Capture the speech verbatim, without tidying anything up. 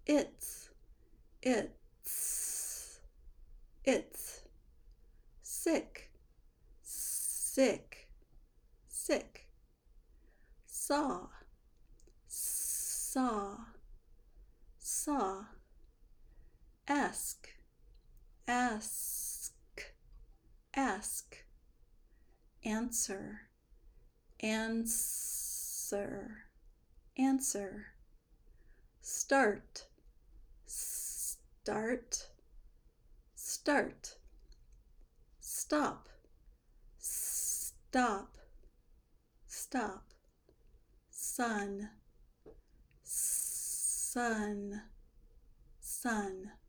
It's, it's, it's. Sick, sick, sick. Saw, saw, saw. Ask, ask, ask. Answer, answer, answer. Start, start, start. Stop, stop, stop. Sun, sun, sun.